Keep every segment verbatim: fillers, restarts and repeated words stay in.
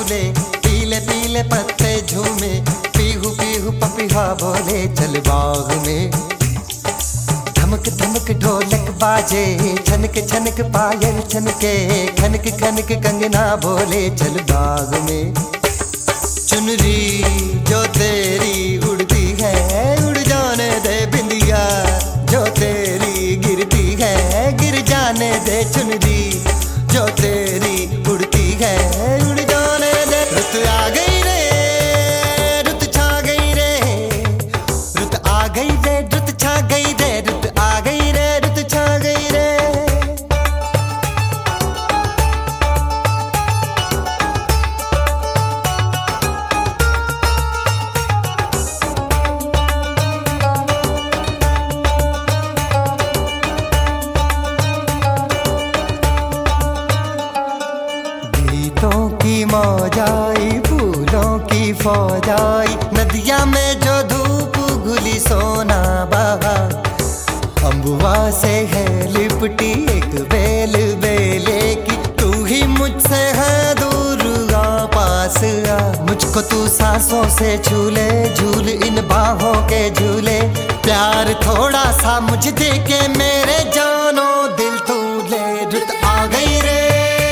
फूले, पीले पीले पत्ते झूमे, पीहू पीहू पपीहा बोले चल बाग में। धमक धमक ढोलक बाजे, छनक छनक पायल छनके, खनक खनक कंगना बोले चल बाग में। चुनरी जो तेरी उड़ती है, उड़ जाने दे बिंदिया, जो तेरी गिरती है, गिर जाने दे चुनरी, जो तेरी उड़ती है, उड़ जाने दे। रुत आ गई रे, रुत छा गई रे, रुत आ गई रे, रुत छा गई रे, रुत आ गई रे, रुत छा गई रे। गीतों की मौज आई, फूलों की फौज आई, नदिया में जो धूप घुली सोना बहा, अम्बुआ से है लिपटी एक बेल बेले की, तू ही मुझसे है दूर आ पास आ, मुझको तू सांसों से झूले, झूल इन बाहों के झूले, प्यार थोड़ा सा मुझ दे के मेरे जानो दिल तू ले। रुत आ गई रे,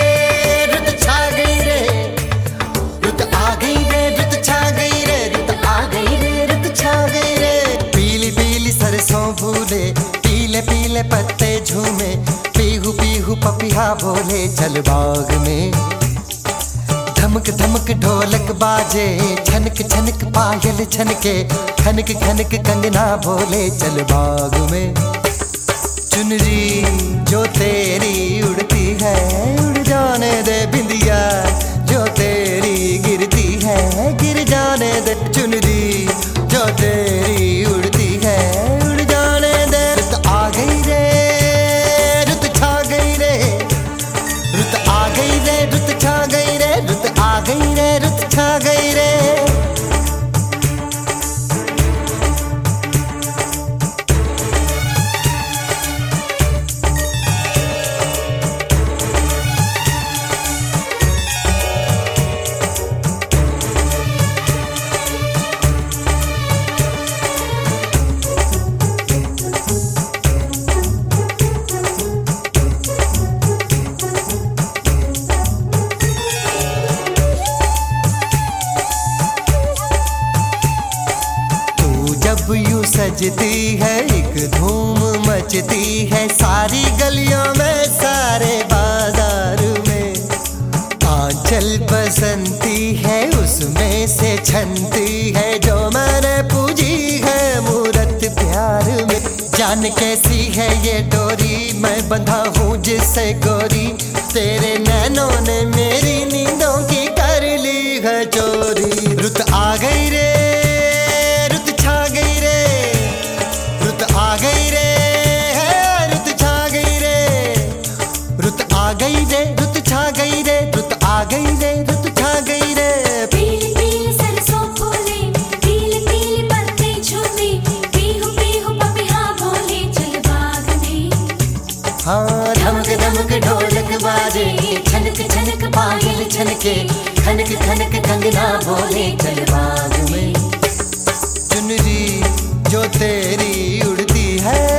फूले पीले पीले पत्ते झूमे, पीहू पीहू पपीहा बोले चल बाग में। धमक धमक ढोलक बाजे, छनक छनक पायल छनके, खनक खनक कंगना बोले चल बाग में। चुनरी जो तेरी उड़ती है, उड़ जाने दे बिंदिया, जो तेरी गिरती है, गिर जाने दे चुनरी, जो तेरी उड़ती है, गई रे, रुत छा गई रे। जब यूं सजती है एक धूम मचती है, सारी गलियों में सारे बाजार में, आंचल बसंती है उसमें से छनती है, जो मैंने पूजी है मूरत प्यार में। जान कैसी है ये डोरी, मैं बंधा हूँ जिससे गोरी, तेरे नैनों ने मेरी नींदों की कर ली है चोरी। रुत आ गई रे, आ गई रे, रुत छा गई रे, रुत आ गई रे, रुत छा गई रे, रुत आ गई रे, रुत छा गई रे। पीले पीले सरसों फूले, पीले पीले पत्ते झूमे, पीहू पीहू पपीहा बोले चल बाग में। हाँ धमक धमक ढोलक बाजे, छनक छनक पायल छनके, खनक खनक कंगना बोले चल बाग में। चुनरी जो तेरी उड़ती है,